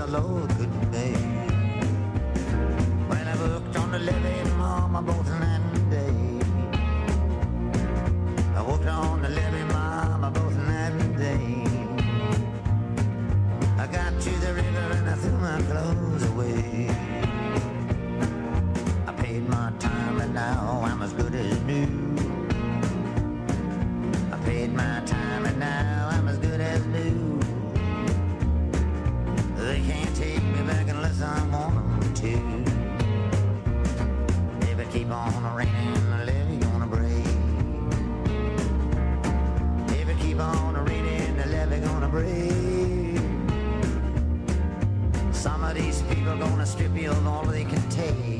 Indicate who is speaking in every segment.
Speaker 1: the Lord couldn't pay. Well, I worked on the levee, mama, both night and day. I worked on the levee, mama, both night and day. I got to the river and I threw my clothes away. I paid my time and now I'm as good as new. I paid my time and now I'm as good as new. They can't take me back unless I want them to. If it keep on raining, the levee gonna break. If it keep on raining, the levee gonna break. Some of these people gonna strip you of all they can take.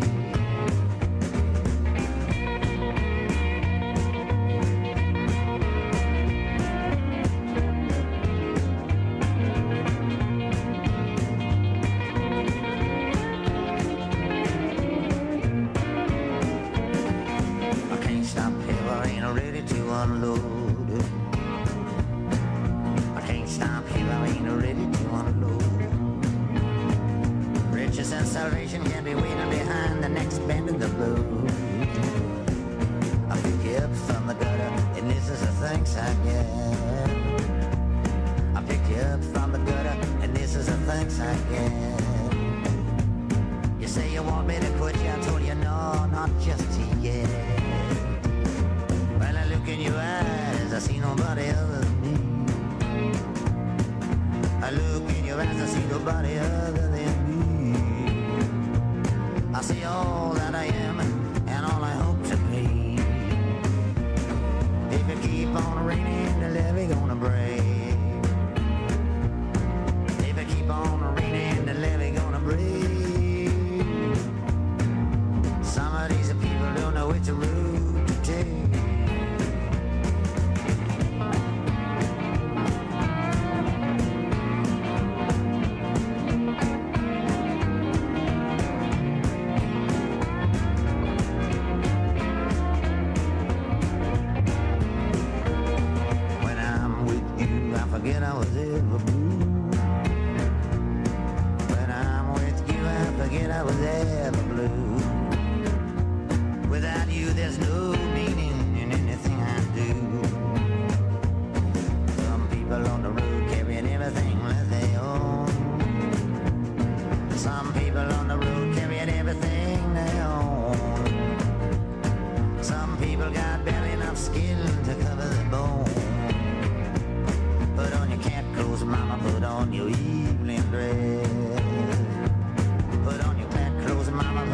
Speaker 1: Unload. I can't stop here, I ain't ready to unload. Riches and salvation can be waiting behind the next bend of the road. I pick you up from the gutter, and this is the thanks I get. I pick you up from the gutter, and this is the thanks I get. You say you want me to quit, I told you no, not just yet. In your eyes, I see nobody other than me. I look in your eyes, I see nobody other than me. I see all that I am and all I hope to be. If it keep on raining, the levee gonna break. If it keep on raining, the levee gonna break. Some of these people don't know which route to take. Forget I was ever blue. When I'm with you, I forget I was ever blue. Without you, there's no meaning in anything I do. Some people on the road carrying everything that they own. Some people on the road carrying everything they own. Some people got barely enough skin to cover their bones. Put on your cat clothes, mama, put on your evening dress. Put on your cat clothes, mama,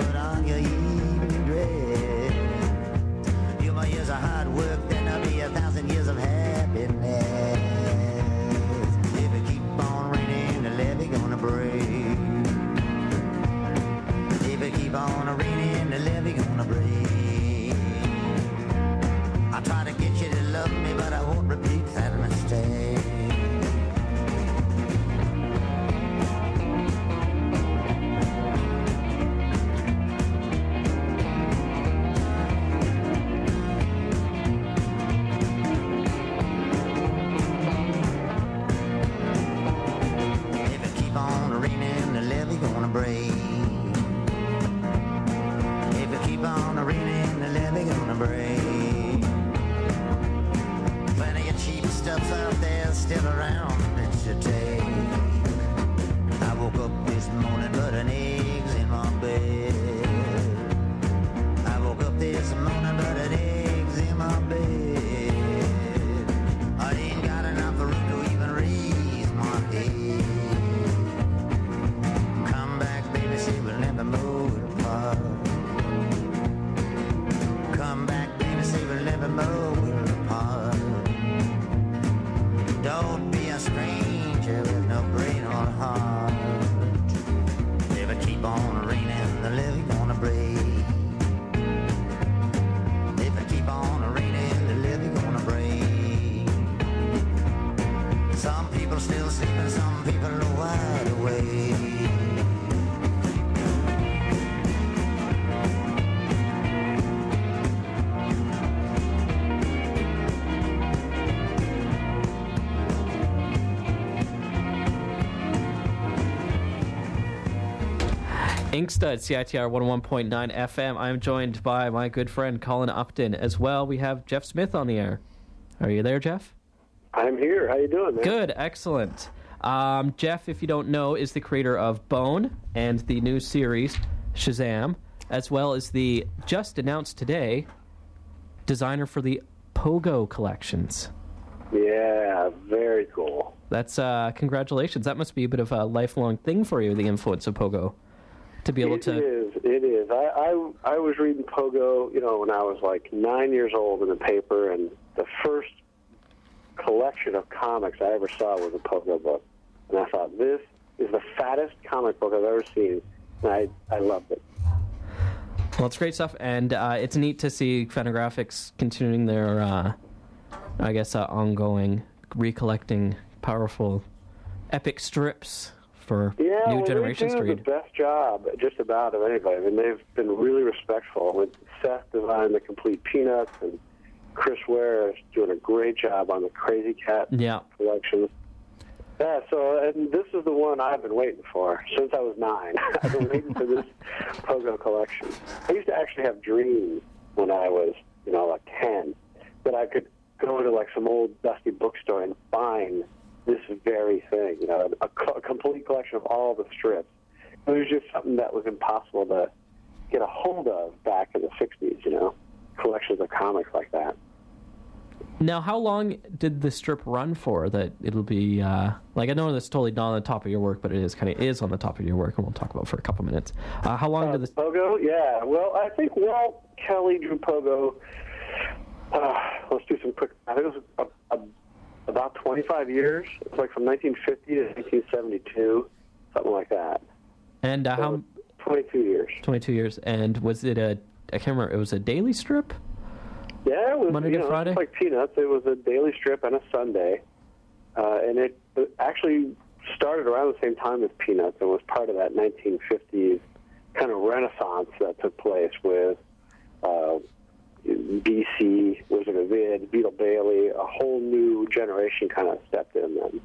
Speaker 2: Inkstud, CITR 101.9 FM. I'm joined by my good friend Colin Upton. As well, we have Jeff Smith on the air. Are you there, Jeff?
Speaker 3: I'm here. How you doing, man?
Speaker 2: Good, excellent. Jeff, if you don't know, is the creator of Bone and the new series Shazam, as well as the just announced today designer for the Pogo collections.
Speaker 3: Yeah, very cool.
Speaker 2: That's congratulations. That must be a bit of a lifelong thing for you, the influence of Pogo, to be able to.
Speaker 3: It is. I was reading Pogo, when I was like 9 years old in the paper, and the first collection of comics I ever saw was a Pogo book, and I thought, this is the fattest comic book I've ever seen, and I loved it.
Speaker 2: Well, it's great stuff, and it's neat to see Fantagraphics continuing their, ongoing recollecting powerful epic strips for new generations to read.
Speaker 3: They do the best job, just about, of anybody. I mean, they've been really respectful. With Seth designed the complete Peanuts, and Chris Ware is doing a great job on the Crazy Cat collections. Yeah, and this is the one I've been waiting for since I was 9. I've been waiting for this Pogo collection. I used to actually have dreams when I was, like 10, that I could go into like some old dusty bookstore and find this very thing, a complete collection of all the strips. It was just something that was impossible to get a hold of back in the 60s, collections of comics like that.
Speaker 2: Now, how long did the strip run for that it'll be, I know that's totally not on the top of your work, but it is on the top of your work, and we'll talk about it for a couple minutes. How long did this...
Speaker 3: Pogo? Yeah, well, I think Walt Kelly drew Pogo, let's do some quick... I think it was about 25 years. It's like from 1950 to 1972, something like that.
Speaker 2: And how...
Speaker 3: 22 years.
Speaker 2: 22 years. And was it I can't remember, it was a daily strip?
Speaker 3: Yeah, it was
Speaker 2: Monday to Friday?
Speaker 3: Just like Peanuts. It was a daily strip and a Sunday. And it actually started around the same time as Peanuts and was part of that 1950s kind of renaissance that took place with BC, Wizard of Id, Beetle Bailey. A whole new generation kind of stepped in then.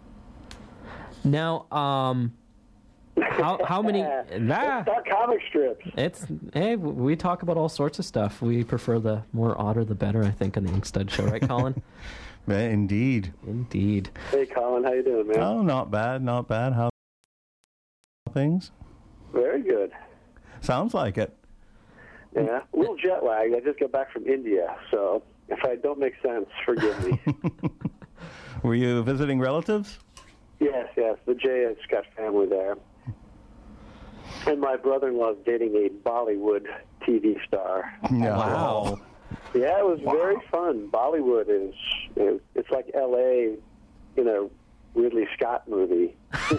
Speaker 2: Now, how many...
Speaker 3: Let's talk comic strips.
Speaker 2: We talk about all sorts of stuff. We prefer the more odder the better, I think, on the Inkstud show, right, Colin?
Speaker 4: Indeed.
Speaker 3: Hey, Colin, how you doing, man?
Speaker 4: Oh, not bad. How things?
Speaker 3: Very good.
Speaker 4: Sounds like it.
Speaker 3: Yeah, a little jet lagged. I just got back from India, so if I don't make sense, forgive me.
Speaker 4: Were you visiting relatives?
Speaker 3: Yes. The J. Scott family there. And my brother-in-law's dating a Bollywood TV star.
Speaker 4: No.
Speaker 2: Wow.
Speaker 3: Yeah, it was very fun. Bollywood it's like L.A. in a Ridley Scott movie.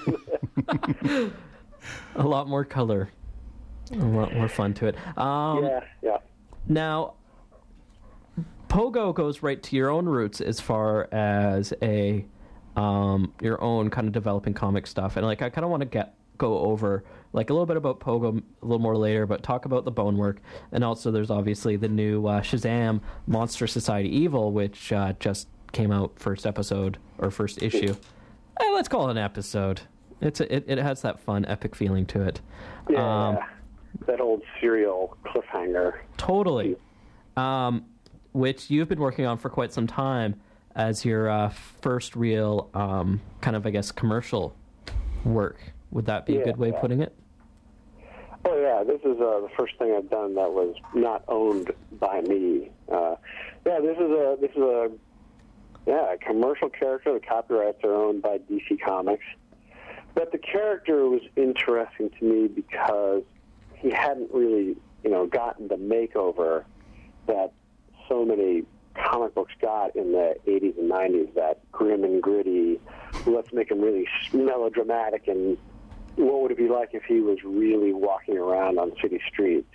Speaker 2: A lot more color. A lot more fun to it.
Speaker 3: Yeah.
Speaker 2: Now, Pogo goes right to your own roots as far as your own kind of developing comic stuff. And I kind of want to go over a little bit about Pogo a little more later, but talk about the Bone work. And also there's obviously the new Shazam Monster Society Evil, which just came out first issue. Let's call it an episode. It has that fun epic feeling to it.
Speaker 3: Yeah, that old serial cliffhanger.
Speaker 2: Totally. Which you've been working on for quite some time as your first real kind of, I guess, commercial work. Would that be a good way of putting it?
Speaker 3: Oh, yeah. This is the first thing I've done that was not owned by me. This is a commercial character. The copyrights are owned by DC Comics. But the character was interesting to me because he hadn't really, gotten the makeover that so many comic books got in the 80s and 90s, that grim and gritty, let's make him really melodramatic, and what would it be like if he was really walking around on city streets,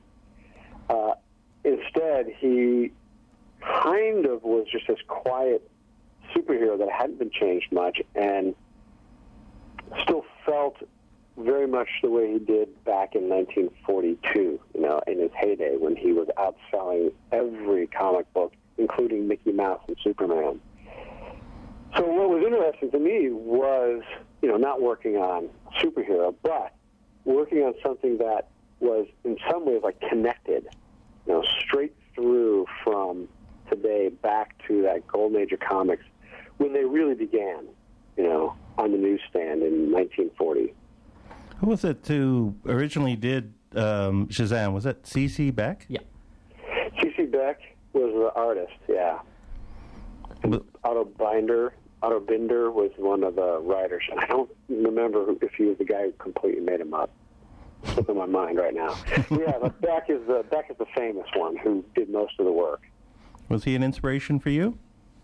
Speaker 3: Instead, he kind of was just this quiet superhero that hadn't been changed much and still felt very much the way he did back in 1942, in his heyday when he was outselling every comic book, including Mickey Mouse and Superman. So what was interesting to me was, not working on superhero, but working on something that was in some ways like connected, straight through from today back to that golden age of comics when they really began, on the newsstand in 1940.
Speaker 4: Who was it who originally did Shazam? Was that C.C. Beck?
Speaker 2: Yeah.
Speaker 3: C.C. Beck was the artist, yeah. Otto Binder was one of the writers. I don't remember if he was the guy who completely made him up. Slipping my mind right now. Yeah, but Beck is the famous one who did most of the work.
Speaker 4: Was he an inspiration for you?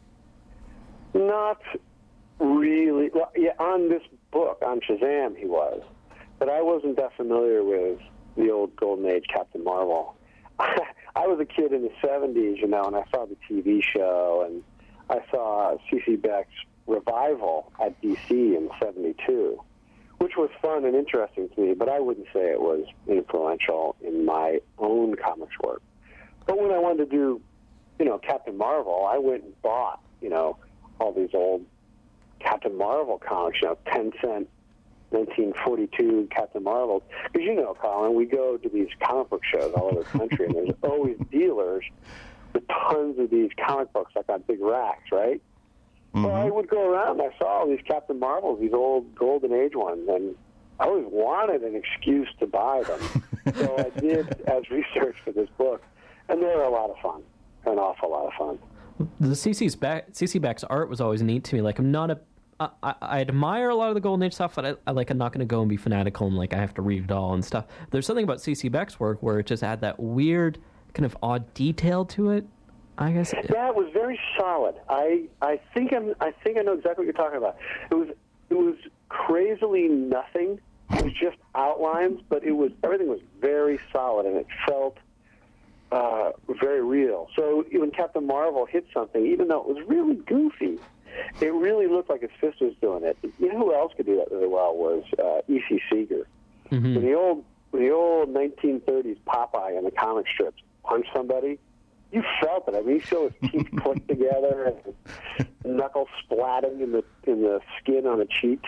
Speaker 3: Not really. Well, yeah, on this book, on Shazam, he was. But I wasn't that familiar with the old Golden Age Captain Marvel. I was a kid in the 70s, and I saw the TV show, and I saw C.C. Beck's revival at DC in 72, which was fun and interesting to me, but I wouldn't say it was influential in my own comics work. But when I wanted to do, Captain Marvel, I went and bought, all these old Captain Marvel comics, 10-cent 1942 Captain Marvel. Because Colin, we go to these comic book shows all over the country, and there's always dealers with tons of these comic books, like on big racks, right? Mm-hmm. Well, I would go around, and I saw all these Captain Marvels, these old Golden Age ones, and I always wanted an excuse to buy them. So I did as research for this book, and they were a lot of fun, an awful lot of fun.
Speaker 2: The C.C. Beck's art was always neat to me. Like, I admire a lot of the Golden Age stuff, but I'm not going to go and be fanatical and I have to read it all and stuff. There's something about C.C. Beck's work where it just had that weird kind of odd detail to it, I guess.
Speaker 3: Yeah, it was very solid. I think I know exactly what you're talking about. It was crazily nothing. It was just outlines, but everything was very solid, and it felt very real. So when Captain Marvel hit something, even though it was really goofy, it really looked like his fist was doing it. Who else could do that really well was E.C. Seeger. Mm-hmm. When the old 1930s Popeye in the comic strips punched somebody, you felt it. I mean, you feel his teeth click together and knuckles splatting in the skin on the cheek.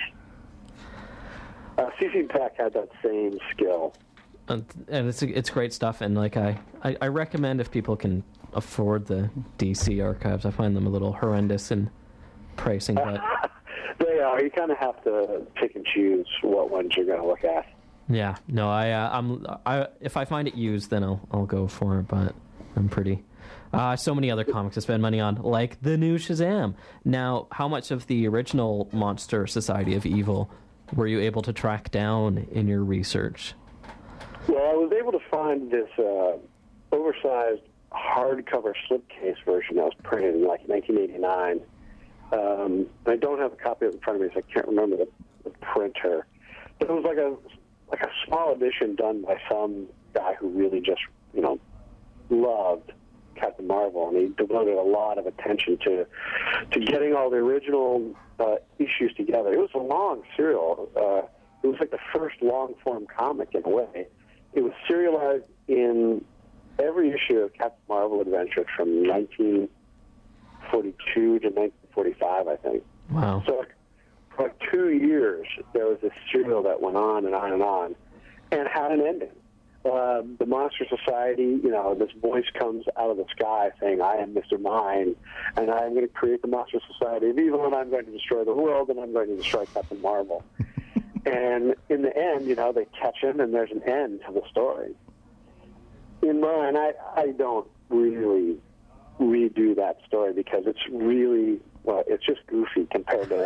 Speaker 3: C.C. Beck had that same skill.
Speaker 2: And it's great stuff, and I recommend if people can afford the DC archives. I find them a little horrendous in pricing, but
Speaker 3: they are. You kind of have to pick and choose what ones you're going to look at.
Speaker 2: Yeah, no, I if I find it used, then I'll go for it. But I'm pretty. So many other comics to spend money on, like the new Shazam. Now, how much of the original Monster Society of Evil were you able to track down in your research?
Speaker 3: Well, I was able to find this oversized hardcover slipcase version that was printed in 1989. I don't have a copy of it in front of me, so I can't remember the printer. But it was like a small edition done by some guy who really just, loved Captain Marvel, and he devoted a lot of attention to getting all the original issues together. It was a long serial. It was like the first long-form comic in a way. It was serialized in every issue of Captain Marvel Adventures from 1942 to 1945, I think.
Speaker 2: Wow.
Speaker 3: So for 2 years, there was this serial that went on and on and on, and had an ending. The Monster Society, this voice comes out of the sky saying, I am Mr. Mime, and I'm going to create the Monster Society of Evil, and I'm going to destroy the world, and I'm going to destroy Captain Marvel. And in the end, they catch him, and there's an end to the story. In mine, I don't really redo that story because it's really, it's just goofy compared to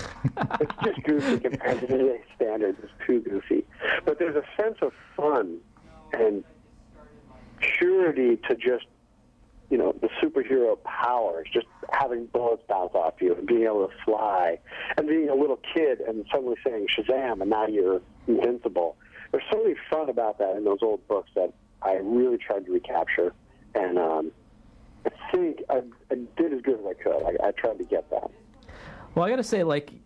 Speaker 3: today's standards. It's too goofy. But there's a sense of fun and purity to just, the superhero powers, just having bullets bounce off you and being able to fly and being a little kid and suddenly saying Shazam and now you're invincible. There's something fun about that in those old books that I really tried to recapture, and I think I did as good as I could. I tried to get that.
Speaker 2: Well, I got to say,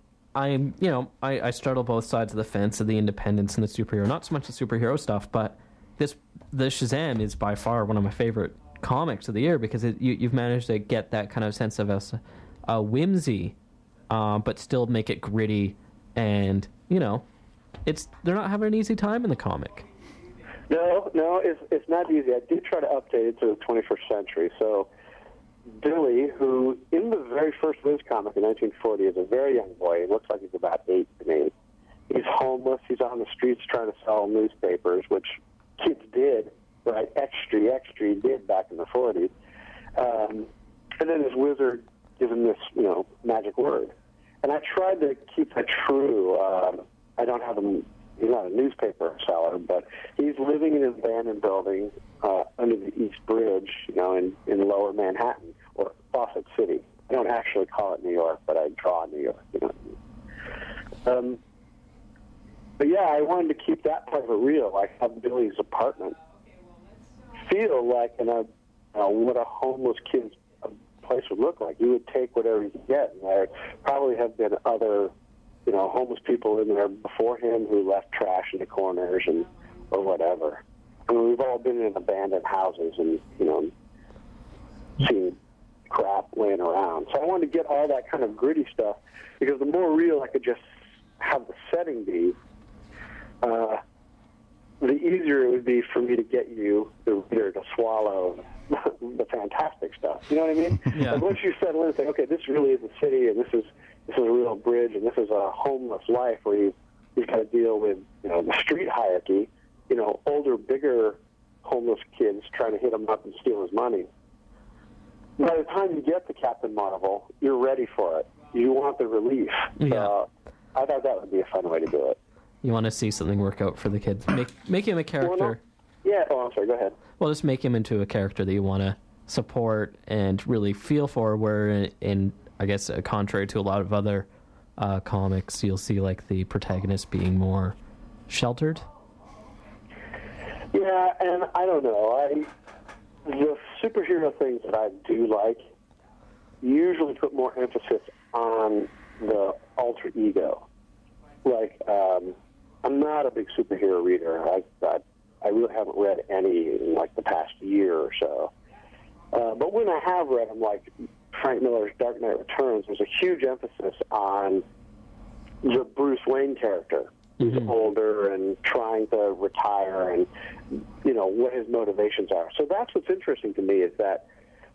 Speaker 2: I straddle both sides of the fence of the independence and the superhero. Not so much the superhero stuff, but the Shazam is by far one of my favorite comics of the year because you've managed to get that kind of sense of a whimsy, but still make it gritty and they're not having an easy time in the comic.
Speaker 3: No, it's not easy. I did try to update it to the 21st century. So Billy, who in the very first Liz comic in 1940 is a very young boy. He looks like he's about 8 to me. He's homeless. He's on the streets trying to sell newspapers, which kids did, right? Extra did back in the 40s. And then his wizard gives him this, magic word. And I tried to keep that true. I don't have him. He's not a newspaper seller, but he's living in an abandoned building under the East Bridge, in Lower Manhattan or Fawcett City. I don't actually call it New York, but I draw New York. But yeah, I wanted to keep that part of it real, like have Billy's apartment feel like what a homeless kid's place would look like. You would take whatever you could get, and there probably have been other, homeless people in there before him who left trash in the corners or whatever. I mean, we've all been in abandoned houses and, seen crap laying around. So I wanted to get all that kind of gritty stuff because the more real I could just have the setting be, the easier it would be for me to get you, the reader, to swallow the fantastic stuff. You know what I mean?
Speaker 2: Yeah.
Speaker 3: Like once you settle in and say, okay, this really is a city, and this is a real bridge, and this is a homeless life where you've got to deal with the street hierarchy, older, bigger homeless kids trying to hit him up and steal his money. By the time you get to Captain Marvel, you're ready for it. You want the relief.
Speaker 2: Yeah.
Speaker 3: So I thought that would be a fun way to do it.
Speaker 2: You want to see something work out for the kids. Make him a character.
Speaker 3: Well, no. Yeah, I'm sorry, go ahead.
Speaker 2: Well, just make him into a character that you want to support and really feel for, where in I guess, contrary to a lot of other comics, you'll see, like, the protagonist being more sheltered.
Speaker 3: Yeah, and I don't know. The superhero things that I do like usually put more emphasis on the alter ego. Like, I'm not a big superhero reader. I really haven't read any in, like, the past year or so. But when I have read them, like Frank Miller's Dark Knight Returns, there's a huge emphasis on the Bruce Wayne character, who's older and trying to retire, and what his motivations are. So that's what's interesting to me, is that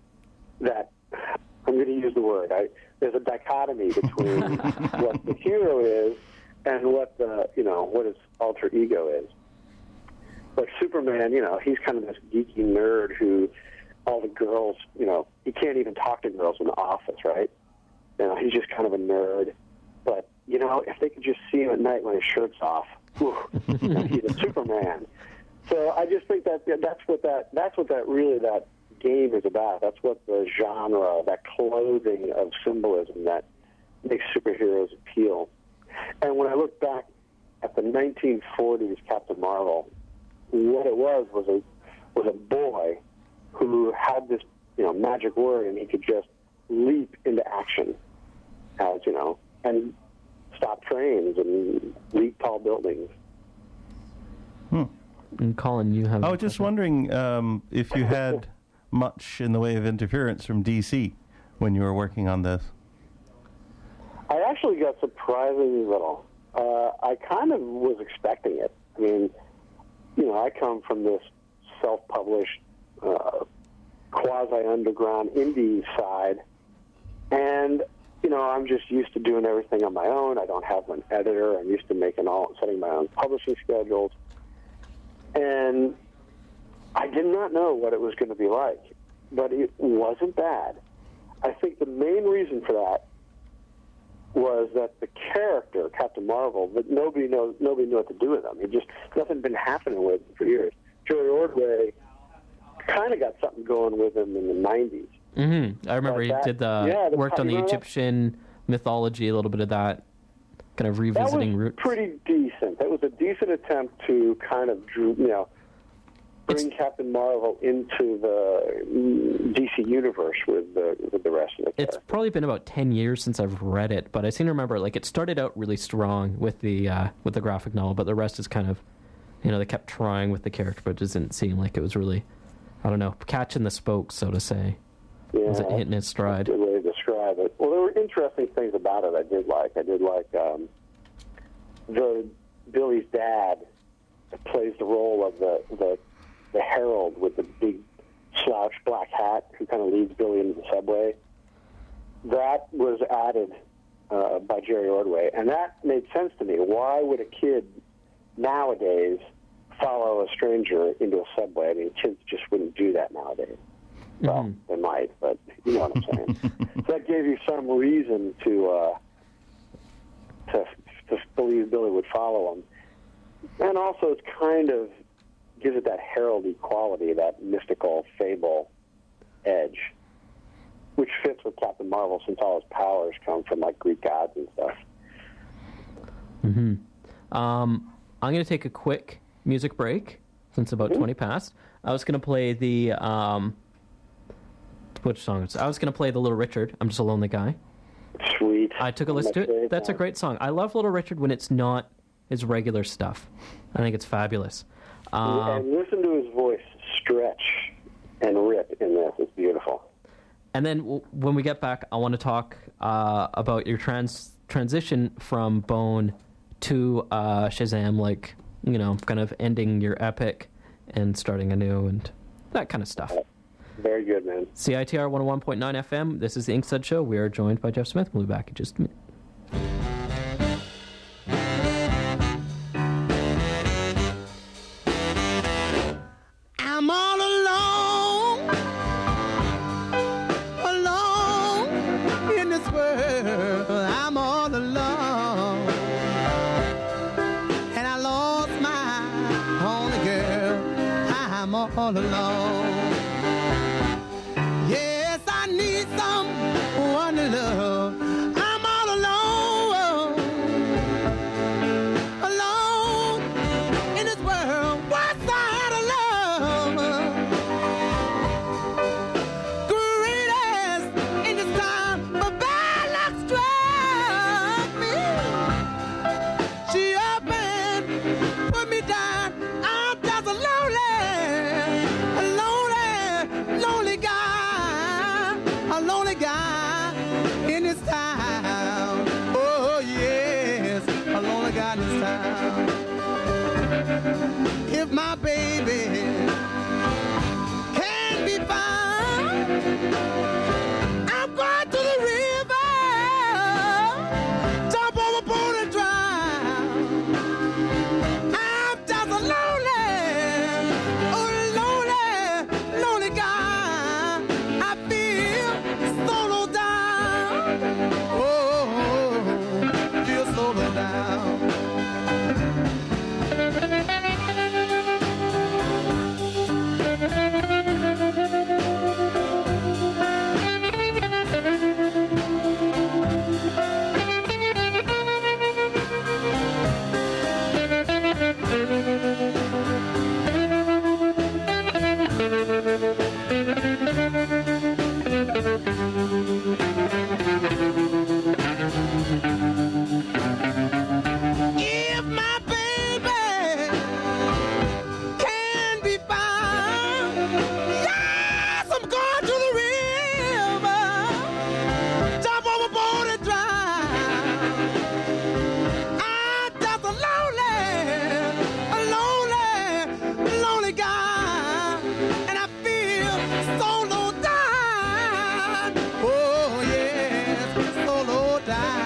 Speaker 3: I'm going to use the word. There's a dichotomy between what the hero is and what what his alter ego is. Like Superman, he's kind of this geeky nerd who all the girls, he can't even talk to girls in the office, right? He's just kind of a nerd. But, if they could just see him at night when his shirt's off, he's a Superman. So I just think that's what that game is about. That's what the genre, that clothing of symbolism that makes superheroes appeal. And when I look back at the 1940s Captain Marvel, what it was a boy who had this, magic word, and he could just leap into action, and stop trains and leap tall buildings.
Speaker 2: And Colin, you have...
Speaker 4: I was just wondering if you had much in the way of interference from DC when you were working on this.
Speaker 3: I actually got surprisingly little. I kind of was expecting it. I mean, I come from this self-published, quasi-underground indie side, and, I'm just used to doing everything on my own. I don't have an editor. I'm used to setting my own publishing schedules. And I did not know what it was going to be like, but it wasn't bad. I think the main reason for that was that the character, Captain Marvel, that nobody knew what to do with him. Nothing had been happening with him for years. Joey Ordway kind of got something going with him in the 90s.
Speaker 2: Mm-hmm. I remember he did worked on the Egyptian mythology, a little bit of that, kind of revisiting roots.
Speaker 3: That was pretty decent. That was a decent attempt to kind of, bring Captain Marvel into the DC universe with the rest of the characters.
Speaker 2: It's probably been about 10 years since I've read it, but I seem to remember, like, it started out really strong with the graphic novel, but the rest is kind of, they kept trying with the character, but it didn't seem like it was really, I don't know, catching the spokes, so to say.
Speaker 3: Yeah,
Speaker 2: was it hitting its stride?
Speaker 3: That's a good way to describe it. Well, there were interesting things about it I did like. I did like the Billy's dad plays the role of the herald with the big slouched black hat who kind of leads Billy into the subway. That was added by Jerry Ordway, and that made sense to me. Why would a kid nowadays follow a stranger into a subway? I mean, kids just wouldn't do that nowadays. Well, they might, but you know what I'm saying. So that gave you some reason to believe Billy would follow him. And also it's kind of gives it that heraldy quality, that mystical fable edge, which fits with Captain Marvel since all his powers come from like Greek gods and stuff.
Speaker 2: I'm going to take a quick music break since about 20 past. I was going to play the which song? I was going to play the Little Richard. I'm Just a Lonely Guy.
Speaker 3: Sweet.
Speaker 2: I took a listen to it. That's a great song. I love Little Richard when it's not his regular stuff. I think it's fabulous.
Speaker 3: And listen to his voice stretch and rip in this. It's beautiful.
Speaker 2: And then when we get back, I want to talk about your transition from Bone to Shazam, like, you know, kind of ending your epic and starting anew and that kind of stuff.
Speaker 3: Very good, man.
Speaker 2: CITR 101.9 FM. This is the Inkstuds Show. We are joined by Jeff Smith. We'll be back in just a minute.
Speaker 5: I'm all alone in this world. I'm all alone, and I lost my only girl. I'm all alone. Yes, I need someone to love. I'm all alone in this world. What's I had a love? Greatest in this time, but bad luck struck me. She up and put me down. I'm just a lonely guy in this town. Oh yes, a lonely guy in this town. If my baby can be found, I'm going to the river, jump overboard and drown. I'm just a lonely guy. I feel so low down. Oh, feel so low down. If my baby can be found, yes, I'm going to the river, jump overboard and drown. I'm just a lonely guy, and I feel so low down. Oh yes, so low down.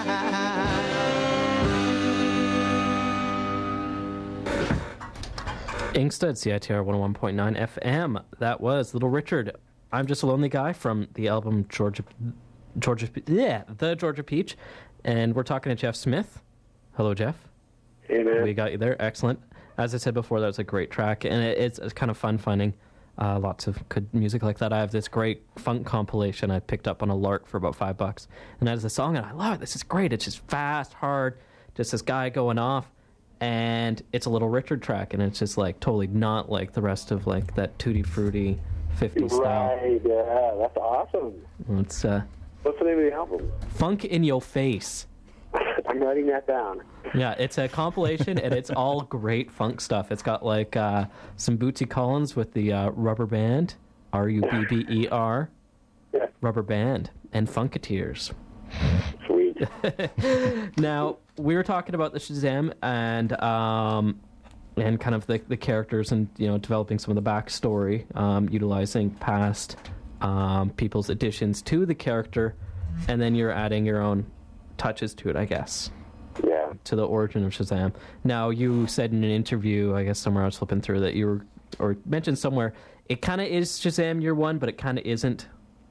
Speaker 2: Inkstuds, CITR 101.9 FM. That was Little Richard. I'm Just a Lonely Guy from the album the Georgia Peach. And we're talking to Jeff Smith. Hello, Jeff.
Speaker 3: Hey, man.
Speaker 2: We got you there. Excellent. As I said before, that was a great track. And it's kind of fun finding lots of good music like that. I have this great funk compilation I picked up on a lark for about $5. And that is the song, and I love it. This is great. It's just fast, hard, just this guy going off. And it's a Little Richard track, and it's just like totally not like the rest of like that tutti frutti 50s style.
Speaker 3: Right, yeah, that's awesome.
Speaker 2: It's
Speaker 3: What's the name of the album?
Speaker 2: Funk in Your Face.
Speaker 3: I'm writing that down.
Speaker 2: Yeah, it's a compilation, and it's all great funk stuff. It's got like some Bootsy Collins with the rubber band, Rubber,
Speaker 3: Yeah.
Speaker 2: Rubber Band, and Funketeers.
Speaker 3: Sweet.
Speaker 2: Now, we were talking about the Shazam and kind of the characters and, developing some of the backstory, utilizing past people's additions to the character, and then you're adding your own touches to it, I guess.
Speaker 3: Yeah.
Speaker 2: To the origin of Shazam. Now, you said in an interview, I guess somewhere I was flipping through, that you were, or mentioned somewhere, it kind of is Shazam Year One, but it kind of isn't.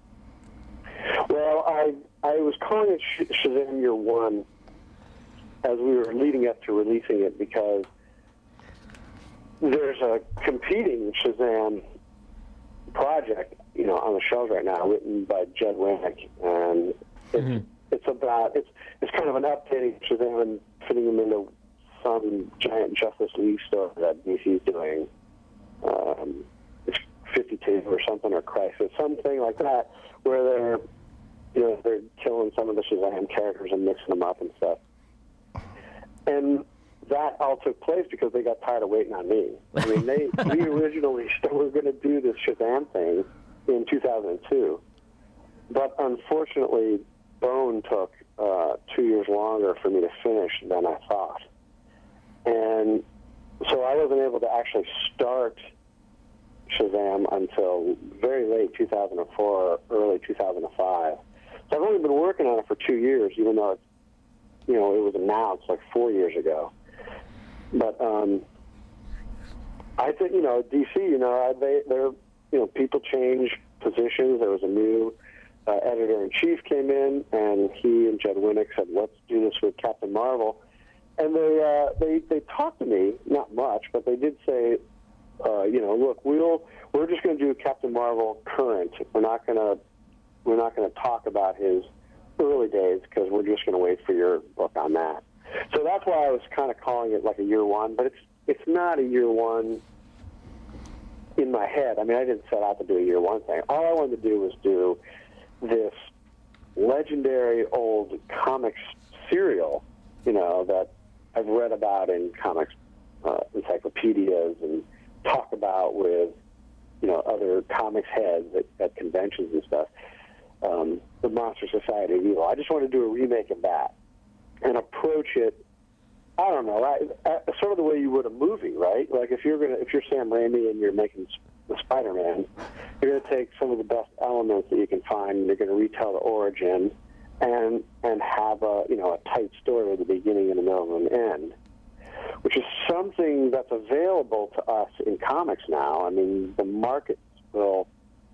Speaker 3: Well, I was calling it Shazam Year One as we were leading up to releasing it, because there's a competing Shazam project, on the shelves right now, written by Judd Winick, and it's kind of an updating Shazam and fitting him into some giant Justice League story that DC's doing. It's 52 or something, or Crisis, something like that, where they're killing some of the Shazam characters and mixing them up and stuff. And that all took place because they got tired of waiting on me. I mean, we originally were going to do this Shazam thing in 2002, but unfortunately, Bone took 2 years longer for me to finish than I thought. And so I wasn't able to actually start Shazam until very late 2004, early 2005. So I've only been working on it for 2 years, even though it was announced like 4 years ago. But I think DC, they're people change positions. There was a new editor-in-chief came in, and he and Judd Winick said, "Let's do this with Captain Marvel." And they talked to me, not much, but they did say, look, we're just going to do Captain Marvel current. We're not going to talk about his early days, because we're just going to wait for your book on that. So that's why I was kind of calling it like a Year One, but it's not a Year One in my head. I mean, I didn't set out to do a Year One thing. All I wanted to do was do this legendary old comics serial, that I've read about in comics encyclopedias and talk about with, other comics heads at conventions and stuff. The Monster Society of Evil. I just want to do a remake of that and approach it, I don't know, sort of the way you would a movie, right? Like if you're Sam Raimi and you're making the Spider-Man, you're going to take some of the best elements that you can find, and you're going to retell the origin and have a tight story with a beginning and a middle and an end, which is something that's available to us in comics now. I mean, the markets will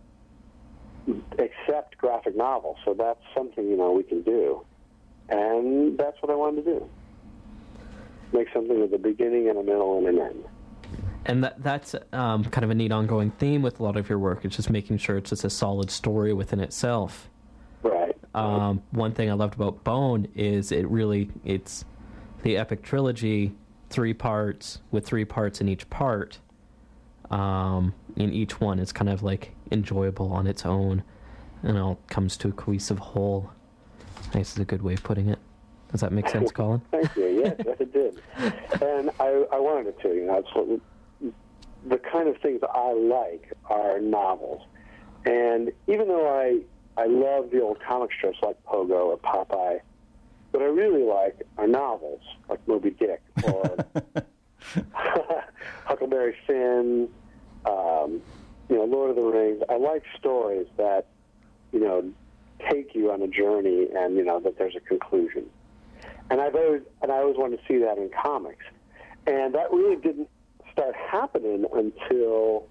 Speaker 3: accept graphic novels, so that's something we can do, and that's what I wanted to do. Make something with a beginning and a middle and an end.
Speaker 2: And that's kind of a neat ongoing theme with a lot of your work. It's just making sure it's just a solid story within itself.
Speaker 3: Right.
Speaker 2: One thing I loved about Bone is it's the epic trilogy, 3 parts with 3 parts in each part. In each one, it's kind of like enjoyable on its own, and it all comes to a cohesive whole. Nice is a good way of putting it. Does that make sense, Colin?
Speaker 3: Thank you. Yes, it did. And I wanted it to. The kind of things I like are novels. And even though I love the old comic strips like Pogo or Popeye, what I really like are novels like Moby Dick or Huckleberry Finn, Lord of the Rings. I like stories that, take you on a journey and, that there's a conclusion. And I always wanted to see that in comics. And that really didn't start happening until,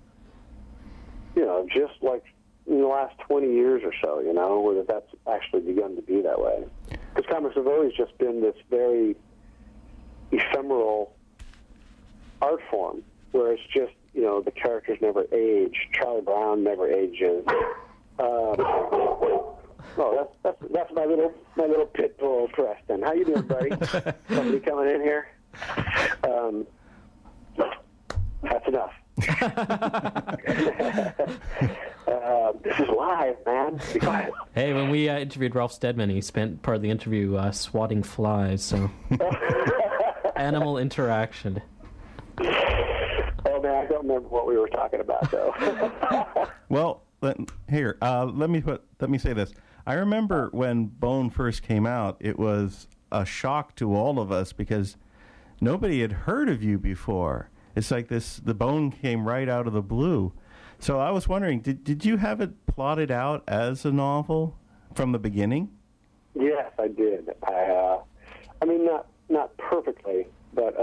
Speaker 3: just like in the last 20 years or so, where that's actually begun to be that way. Because comics have always just been this very ephemeral art form, where it's just, the characters never age. Charlie Brown never ages. That's my little pit bull, Preston. How you doing, buddy? Somebody coming in here? That's enough. This is live, man. Be quiet.
Speaker 2: Hey, when we interviewed Ralph Steadman, he spent part of the interview swatting flies, so... Animal interaction.
Speaker 3: Oh, man, I don't remember what we were talking about, though.
Speaker 4: Well, here, let me say this. I remember when Bone first came out, it was a shock to all of us because nobody had heard of you before. It's like the Bone came right out of the blue. So I was wondering, did you have it plotted out as a novel from the beginning?
Speaker 3: Yes, I did. I mean, not perfectly, but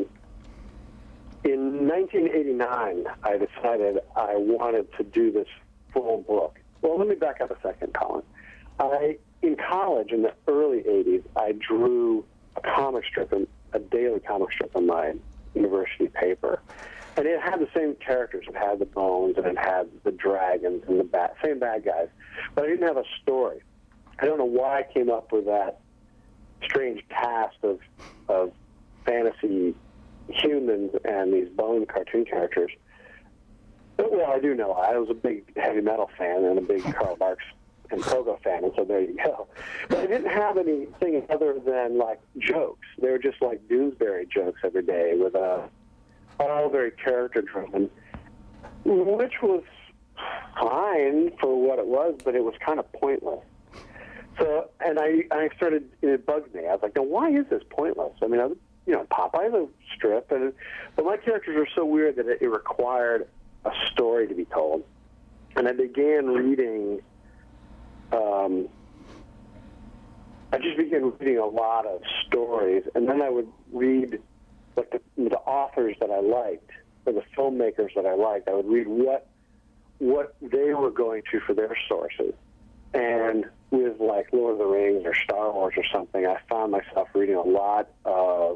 Speaker 3: in 1989, I decided I wanted to do this full book. Well, let me back up a second, Colin. In college, in the early 80s, I drew a comic strip, a daily comic strip on my university paper. And it had the same characters. It had the Bones, and it had the dragons and the same bad guys. But I didn't have a story. I don't know why I came up with that strange cast of fantasy humans and these Bone cartoon characters. Well, I do know. I was a big heavy metal fan and a big Karl Barks and Pogo fan, and so there you go. But I didn't have anything other than, like, jokes. They were just like Doonesbury jokes every day with all very character-driven, which was fine for what it was, but it was kind of pointless. So, and I started, it bugged me. I was like, now, why is this pointless? I mean, Popeye's a strip, but my characters are so weird that it required a story to be told. And I began reading, I just began reading a lot of stories, and then I would read like the authors that I liked, or the filmmakers that I liked. I would read what they were going to for their sources. And with, like, Lord of the Rings or Star Wars or something, I found myself reading a lot of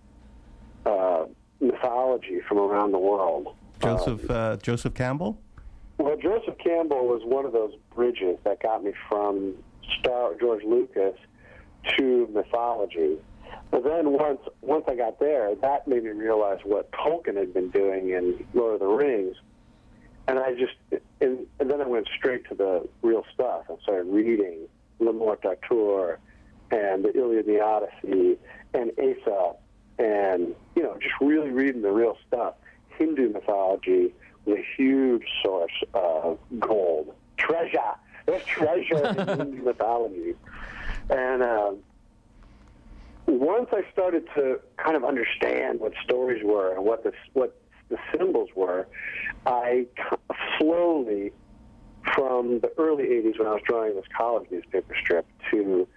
Speaker 3: mythology from around the world.
Speaker 4: Joseph Campbell?
Speaker 3: Well, Joseph Campbell was one of those bridges that got me from George Lucas to mythology. But then once I got there, that made me realize what Tolkien had been doing in Lord of the Rings. And then I went straight to the real stuff and started reading Le Morte d'Arthur and the Iliad and the Odyssey and Aesop and, just really reading the real stuff. Hindu mythology was a huge source of gold. Treasure. There's treasure in Hindu mythology. And once I started to kind of understand what stories were and what the symbols were, I slowly, from the early 80s when I was drawing this college newspaper strip to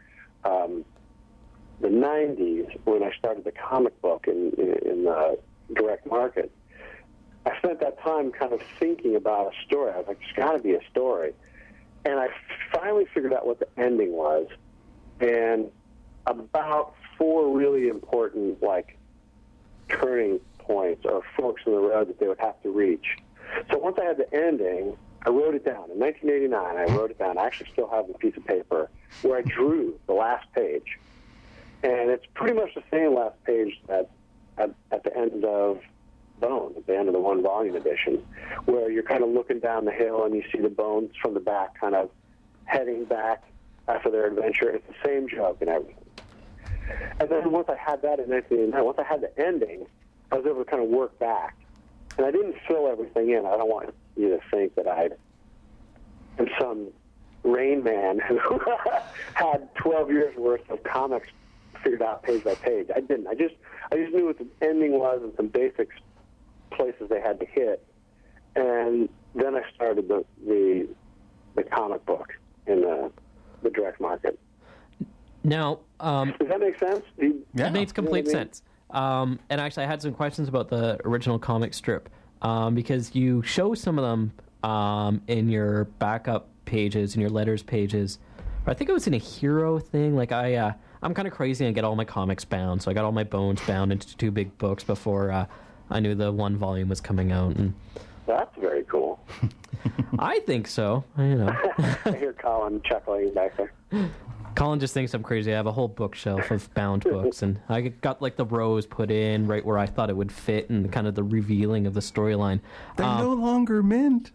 Speaker 3: the 90s when I started the comic book in the direct market, I spent that time kind of thinking about a story. I was like, there's got to be a story. And I finally figured out what the ending was. And about 4 really important, like, turning points or forks in the road that they would have to reach. So once I had the ending, I wrote it down. In 1989, I wrote it down. I actually still have the piece of paper where I drew the last page. And it's pretty much the same last page that at the end of Bone, at the end of the one-volume edition, where you're kind of looking down the hill and you see the Bones from the back kind of heading back after their adventure. It's the same joke and everything. And then once I had that in 1989, once I had the ending, I was able to kind of work back. And I didn't fill everything in. I don't want you to think that I am some Rain Man who had 12 years worth of comics figured out page by page. I didn't. I just knew what the ending was and some basic places they had to hit. And then I started the comic book in the direct market.
Speaker 2: Now,
Speaker 3: does that make sense?
Speaker 2: It makes complete sense. And actually, I had some questions about the original comic strip because you show some of them in your backup pages, in your letters pages. I think it was in a hero thing. Like I'm kind of crazy and get all my comics bound, so I got all my Bones bound into 2 big books before I knew the 1 volume was coming out. And
Speaker 3: that's very cool.
Speaker 2: I think so.
Speaker 3: I hear Colin chuckling back there.
Speaker 2: Colin just thinks I'm crazy. I have a whole bookshelf of bound books, and I got like the rows put in right where I thought it would fit, and kind of the revealing of the storyline.
Speaker 4: They're no longer mint.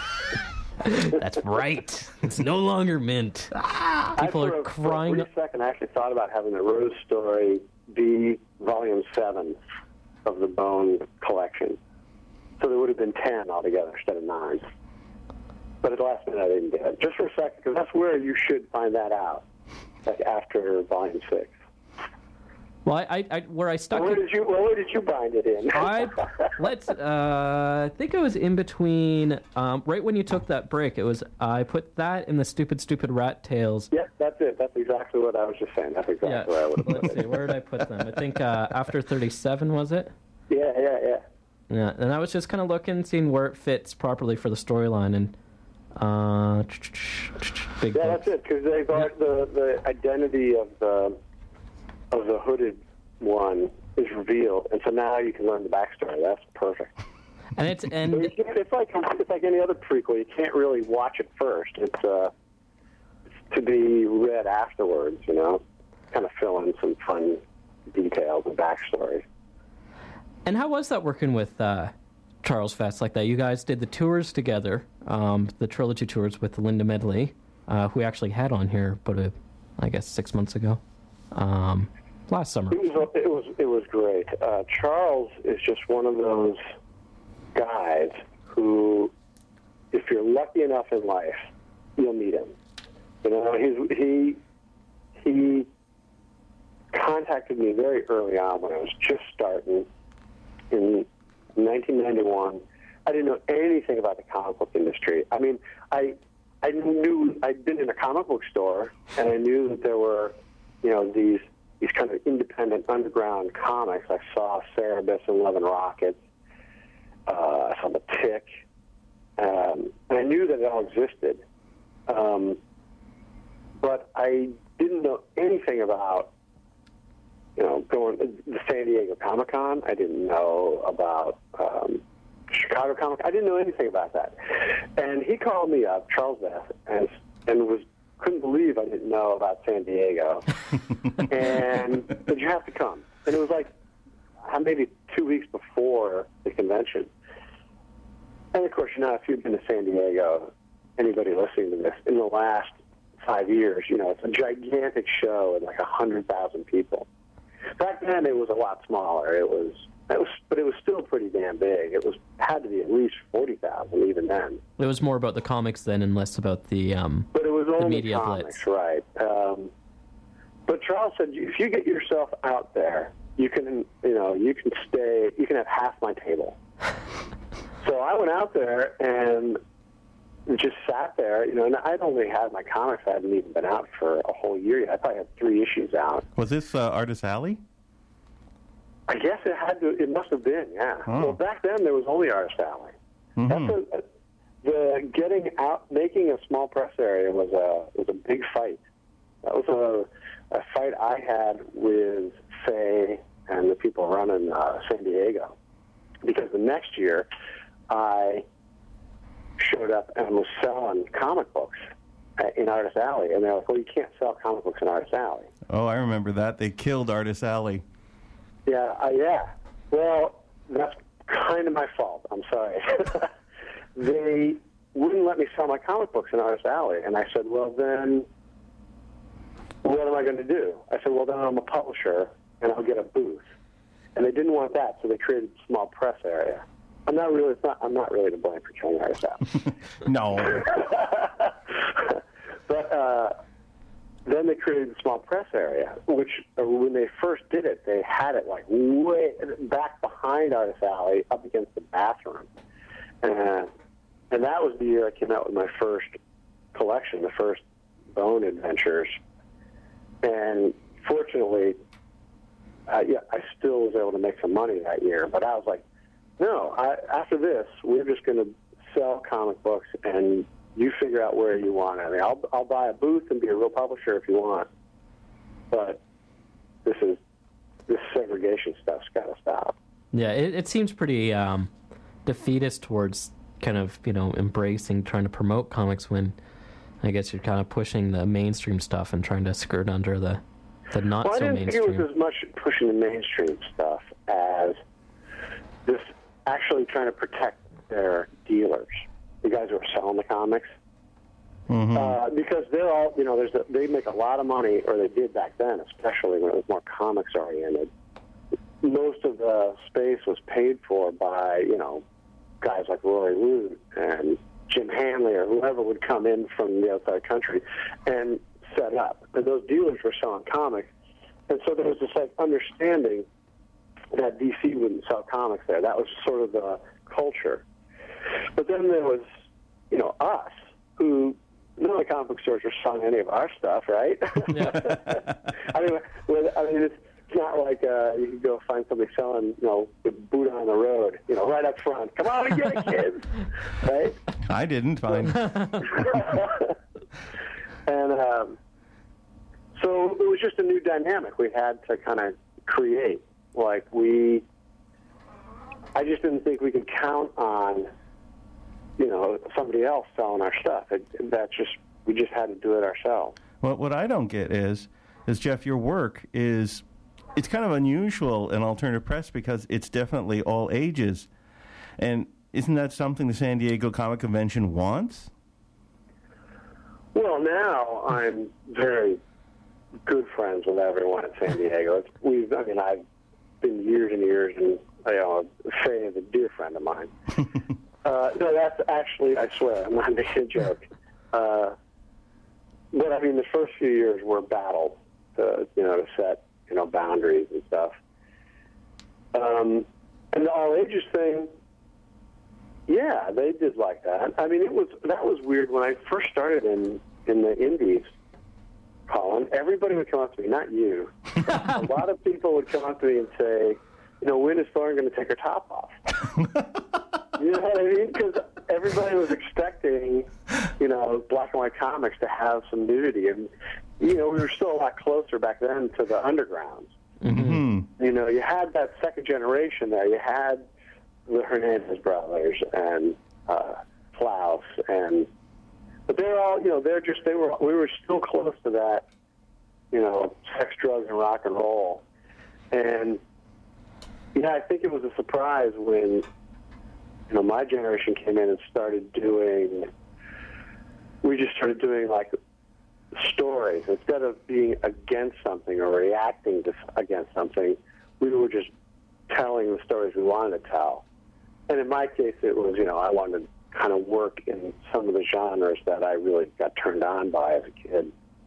Speaker 2: That's right. It's no longer mint. People are crying.
Speaker 3: For a second, I actually thought about having the Rose story be volume 7 of the Bone collection. So there would have been 10 altogether instead of 9. But at the last minute, I didn't get it. Just for a second, because that's where you should find that out, like after Volume 6.
Speaker 2: Well, where I stuck.
Speaker 3: Where did you bind it in?
Speaker 2: I think it was in between. Right when you took that break, it was. I put that in the stupid Rat Tails.
Speaker 3: Yes, that's it. That's exactly what I was just saying. That's exactly where I would have put it.
Speaker 2: Let's see, where did I put them? I think after 37 was it?
Speaker 3: Yeah.
Speaker 2: Yeah, and I was just kind of looking, seeing where it fits properly for the storyline, and big.
Speaker 3: Yeah, that's it. Because they got the identity of the hooded one is revealed, and so now you can learn the backstory. That's perfect.
Speaker 2: And it's
Speaker 3: like any other prequel. You can't really watch it first. It's to be read afterwards. You know, kind of fill in some fun details and backstory.
Speaker 2: And how was that working with Charles Vess like that? You guys did the tours together, the trilogy tours with Linda Medley, who we actually had on here, but I guess 6 months ago. Last summer.
Speaker 3: It was great. Charles is just one of those guys who, if you're lucky enough in life, you'll meet him. You know, he contacted me very early on when I was just starting in 1991. I didn't know anything about the comic book industry. I mean, I knew I'd been in a comic book store, and I knew that there were, you know, these kind of independent underground comics. I saw Cerebus and Love and Rockets. I saw The Tick. And I knew that it all existed. But I didn't know anything about, you know, going to the San Diego Comic-Con. I didn't know about Chicago Comic-Con. I didn't know anything about that. And he called me up, Charles Vess, and couldn't believe I didn't know about San Diego. And said, you have to come. And it was like maybe 2 weeks before the convention. And, of course, you know, if you've been to San Diego, anybody listening to this, in the last 5 years, you know, it's a gigantic show with like 100,000 people. Back then, it was a lot smaller. But it was still pretty damn big. It had to be at least 40,000 even then.
Speaker 2: It was more about the comics then and less about the
Speaker 3: but it was only
Speaker 2: media
Speaker 3: comics,
Speaker 2: blitz.
Speaker 3: Right? But Charles said, if you get yourself out there, you can stay. You can have half my table. So I went out there and just sat there, you know, and I'd only had my comics. I hadn't even been out for a whole year yet. I probably had 3 issues out.
Speaker 4: Was this Artist Alley?
Speaker 3: I guess it had to. It must have been, yeah.
Speaker 4: Oh.
Speaker 3: Well, back then there was only Artist Alley.
Speaker 4: Mm-hmm.
Speaker 3: The getting out, making a small press area was a big fight. That was a fight I had with Faye and the people running San Diego, because the next year I showed up and was selling comic books in Artist Alley, and they're like, "Well, you can't sell comic books in Artist Alley."
Speaker 4: Oh, I remember that. They killed Artist Alley.
Speaker 3: Yeah. Well, that's kind of my fault. I'm sorry. They wouldn't let me sell my comic books in Artist Alley, and I said, "Well, then, what am I going to do?" I said, "Well, then I'm a publisher, and I'll get a booth." And they didn't want that, so they created a small press area. I'm not really to blame for killing Artist Alley.
Speaker 4: No.
Speaker 3: But then they created a small press area, which when they first did it, they had it like way back behind Artist Alley, up against the bathroom. And that was the year I came out with my first collection, the first Bone Adventures. And fortunately, I still was able to make some money that year. But I was like, no, after this, we're just going to sell comic books, and you figure out where you want it. I mean, I'll buy a booth and be a real publisher if you want. But this segregation stuff's got to stop.
Speaker 2: Yeah, it seems pretty defeatist towards kind of, you know, embracing, trying to promote comics when I guess you're kind of pushing the mainstream stuff and trying to skirt under the not so mainstream.
Speaker 3: I didn't think it was as much pushing the mainstream stuff as this actually trying to protect their dealers, the guys who are selling the comics. Mm-hmm. Because they're all, you know, they make a lot of money, or they did back then, especially when it was more comics oriented. Most of the space was paid for by, you know, guys like Rory Root and Jim Hanley or whoever would come in from the outside country and set up. And those dealers were selling comics. And so there was this like understanding that DC wouldn't sell comics there. That was sort of the culture. But then there was, you know, us, who none of the comic book stores were selling any of our stuff, right? Yeah. I mean, it's not like you can go find somebody selling, you know, with Buddha on the road, you know, right up front. Come on and get it, kids, right?
Speaker 4: I didn't find.
Speaker 3: And so it was just a new dynamic we had to kind of create. Like I just didn't think we could count on, you know, somebody else selling our stuff. We just had to do it ourselves.
Speaker 4: Well, what I don't get is Jeff, your work it's kind of unusual in alternative press because it's definitely all ages. And isn't that something the San Diego Comic Convention wants?
Speaker 3: Well, now I'm very good friends with everyone at San Diego. I've been years and years, and Faye is a dear friend of mine. No, that's actually, I swear, I'm not making a joke. But I mean, the first few years were battles to set, boundaries and stuff. And the all ages thing, yeah, they did like that. I mean, that was weird when I first started in the indies, Colin. Everybody would come up to me, not you. A lot of people would come up to me and say, when is Thorne going to take her top off? You know what I mean? Because everybody was expecting, black and white comics to have some nudity. And, we were still a lot closer back then to the undergrounds. Mm-hmm. You had that second generation there. You had the Hernandez brothers and Klaus, but they're all, we were still close to that, sex, drugs, and rock and roll. And, I think it was a surprise when, my generation came in and we just started doing like stories. Instead of being against something or reacting against something, we were just telling the stories we wanted to tell. And in my case, it was, I wanted to kind of work in some of the genres that I really got turned on by as a kid.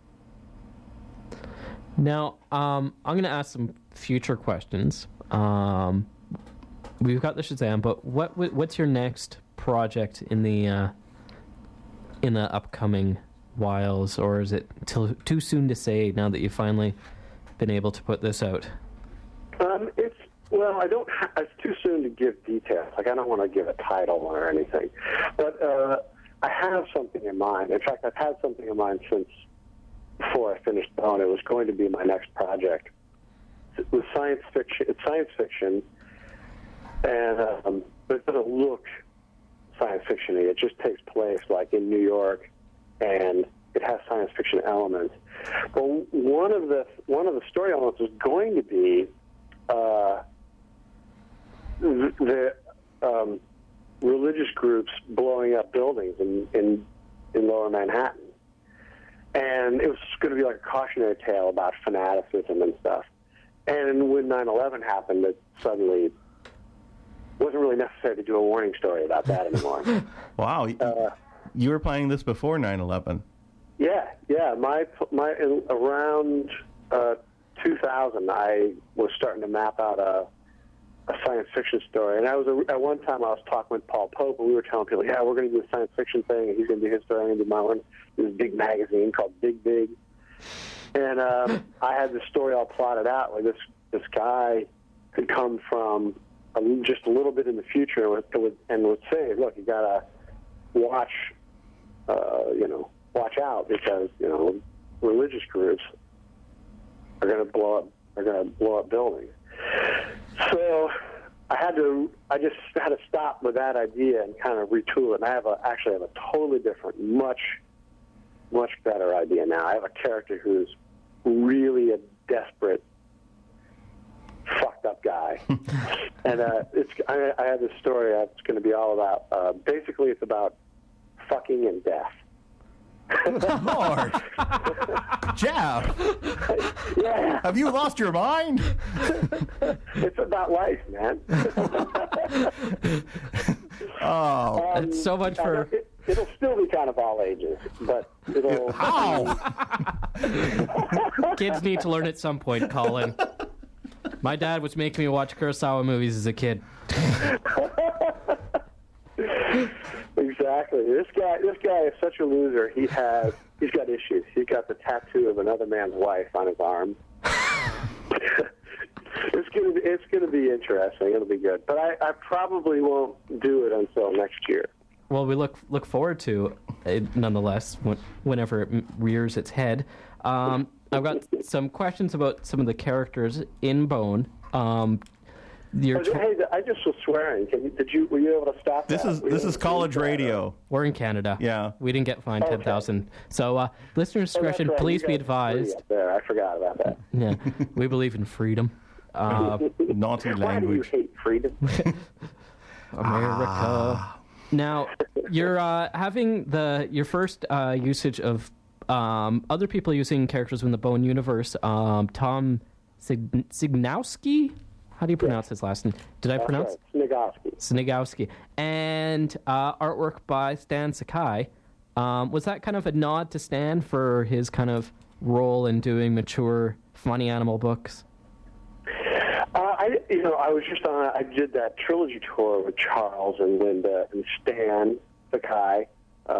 Speaker 2: Now, I'm going to ask some future questions. We've got the Shazam, but what's your next project in the upcoming whiles, or is it too soon to say now that you've finally been able to put this out? It's too soon to give details. Like, I don't want to give a title or anything. But I have something in mind. In fact, I've had something in mind since before I finished Bone. It was going to be my next project. It was science fiction. It's science fiction, and but it doesn't look science fiction-y. It just takes place like in New York, and it has science fiction elements. But one of the story elements is going to be the religious groups blowing up buildings in Lower Manhattan, and it was going to be like a cautionary tale about fanaticism and stuff. And when 9/11 happened, it suddenly wasn't really necessary to do a warning story about that anymore.
Speaker 4: Wow, you were planning this before 9/11? Yeah.
Speaker 3: Around 2000, I was starting to map out a science fiction story, and at one time I was talking with Paul Pope, and we were telling people, we're going to do a science fiction thing, and he's going to do his story, I'm going to do my one. This big magazine called Big Big. And I had this story all plotted out where this guy could come from just a little bit in the future and would say, look, you got to watch out because, religious groups are going to blow up buildings. So I just had to stop with that idea and kind of retool it. And I actually have a totally different, much better idea now. I have a character who's really a desperate, fucked up guy. And I had this story that's going to be all about, basically it's about fucking and death.
Speaker 4: Lord. Jeff.
Speaker 3: Yeah.
Speaker 4: Have you lost your mind?
Speaker 3: It's about life, man.
Speaker 2: It's so much for...
Speaker 3: it'll still be kind of all ages, but it'll...
Speaker 4: How?
Speaker 2: Kids need to learn at some point, Colin. My dad was making me watch Kurosawa movies as a kid.
Speaker 3: Exactly. This guy is such a loser. He's got issues. He's got the tattoo of another man's wife on his arm. It's gonna be interesting. It'll be good. But I probably won't do it until next year.
Speaker 2: Well, we look forward to it nonetheless whenever it rears its head. I've got some questions about some of the characters in Bone.
Speaker 3: Hey, I just was swearing. Were you able to stop that?
Speaker 4: This is college radio.
Speaker 2: We're in Canada.
Speaker 4: Yeah.
Speaker 2: We didn't get fined 10,000. So listener discretion,
Speaker 3: right.
Speaker 2: please be advised.
Speaker 3: Up there. I forgot about that.
Speaker 2: Yeah, we believe in freedom.
Speaker 4: Naughty language.
Speaker 3: Why do you hate freedom?
Speaker 2: America. Now, you're having your first usage of other people using characters in the Bone universe. Tom Signowski? How do you pronounce his last name? Did I pronounce?
Speaker 3: Right.
Speaker 2: Snigowski. And artwork by Stan Sakai. Was that kind of a nod to Stan for his kind of role in doing mature, funny animal books?
Speaker 3: I did that trilogy tour with Charles and Linda and Stan Sakai,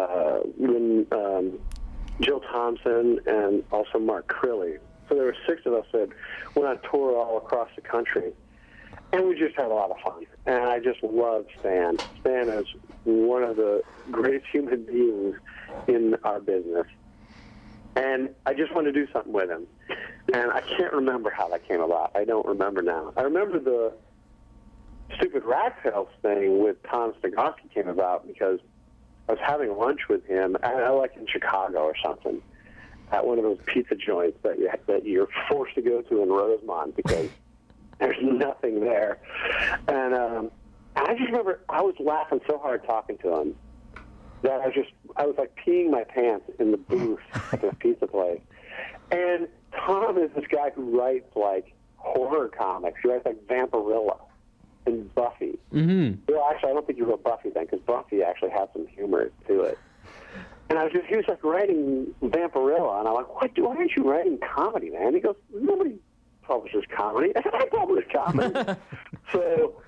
Speaker 3: Jill Thompson, and also Mark Crilly. So there were 6 of us that went on tour all across the country. And we just had a lot of fun. And I just love Stan. Stan is one of the greatest human beings in our business. And I just wanted to do something with him. And I can't remember how that came about. I don't remember now. I remember the Stupid Rat Tails thing with Tom Snigowski came about because I was having lunch with him, in Chicago or something, at one of those pizza joints that you're forced to go to in Rosemont because there's nothing there. And I just remember I was laughing so hard talking to him that I was like peeing my pants in the booth at this pizza place. And Tom is this guy who writes like horror comics. He writes like Vampirilla and Buffy.
Speaker 2: Mm-hmm.
Speaker 3: Well, actually, I don't think you wrote Buffy then because Buffy actually has some humor to it. And he was like writing Vampirilla, and I'm like, why aren't you writing comedy, man? He goes, nobody publishes comedy. I said, I publish comedy. So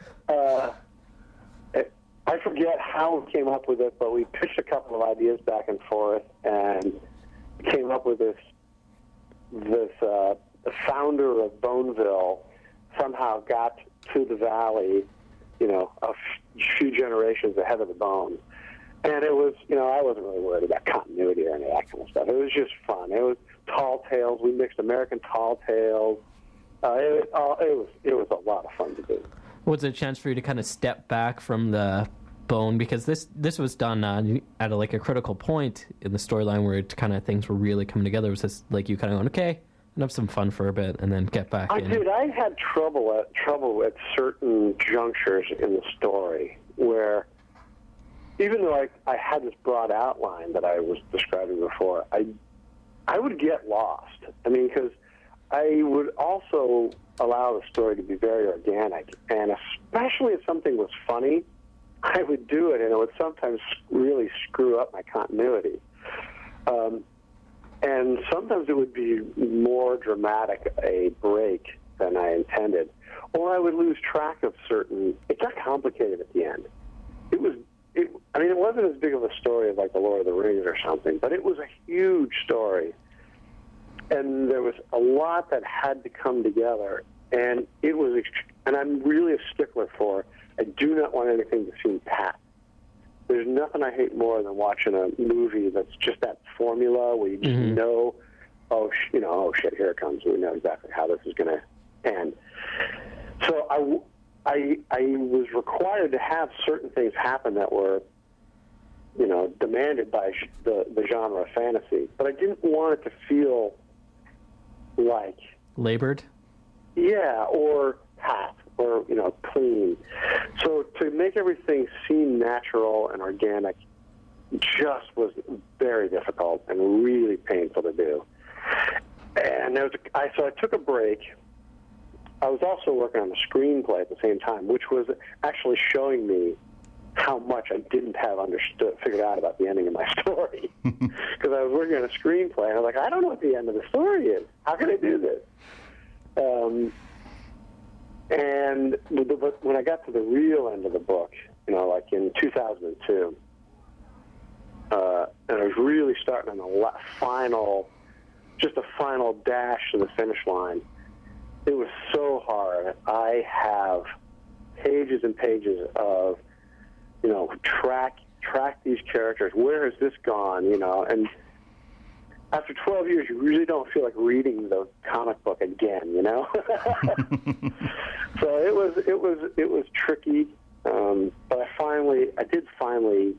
Speaker 3: I forget how we came up with it, but we pitched a couple of ideas back and forth and came up with this the founder of Boneville somehow got to the valley, a few generations ahead of the Bone. And it was, I wasn't really worried about continuity or any of that kind of stuff. It was just fun. It was Tall Tales. We mixed American Tall Tales. It was a lot of fun to do.
Speaker 2: Was it a chance for you to kind of step back from the Bone? Because this was done at a critical point in the storyline where things were really coming together. Was this like you kind of going, okay, and have some fun for a bit and then get back in?
Speaker 3: Dude, I had trouble at certain junctures in the story where, even though I had this broad outline that I was describing before, I would get lost. I mean, because I would also allow the story to be very organic, and especially if something was funny, I would do it, and it would sometimes really screw up my continuity. And sometimes it would be more dramatic a break than I intended, or I would lose track of certain. It got complicated at the end. It wasn't as big of a story as like The Lord of the Rings or something, but it was a huge story. And there was a lot that had to come together. And and I'm really a stickler for, I do not want anything to seem pat. There's nothing I hate more than watching a movie that's just that formula where you just know, oh shit, here it comes. We know exactly how this is going to end. So I was required to have certain things happen that were, demanded by the genre of fantasy. But I didn't want it to feel like
Speaker 2: labored.
Speaker 3: Yeah, or pat, or clean. So to make everything seem natural and organic just was very difficult and really painful to do. And so I took a break. I was also working on a screenplay at the same time, which was actually showing me how much I didn't have figured out about the ending of my story. Because I was working on a screenplay, and I was like, I don't know what the end of the story is. How can I do this? But when I got to the real end of the book, like in 2002, and I was really starting on the final dash to the finish line, it was so hard. I have pages and pages of, track these characters. Where has this gone? And after 12 years, you really don't feel like reading the comic book again. So it was tricky, but I did finally